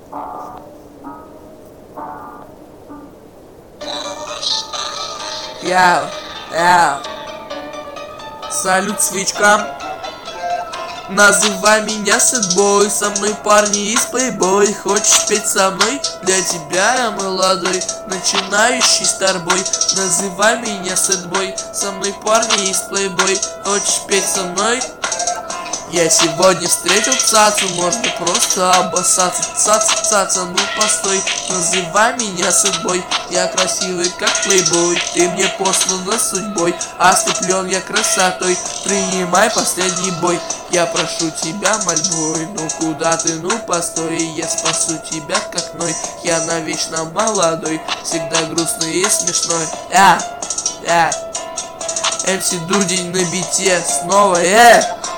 Яу. Салют свечкам. Называй меня сэдбой, со мной парни из плейбой. Хочешь петь со мной? Для тебя я молодой, начинающий старбой. Называй меня сэдбой, со мной парни из плейбой. Хочешь петь со мной? Я сегодня встретил цацу, можно просто обоссаться. Цаца, ну постой, называй меня сэдбой. Я красивый как плейбой, ты мне послана судьбой. Ослеплен я красотой, принимай последний бой. Я прошу тебя мольбой, ну куда ты, ну постой. Я спасу тебя как Ной, я навечно молодой, всегда грустный и смешной. МС Дудень на бите снова,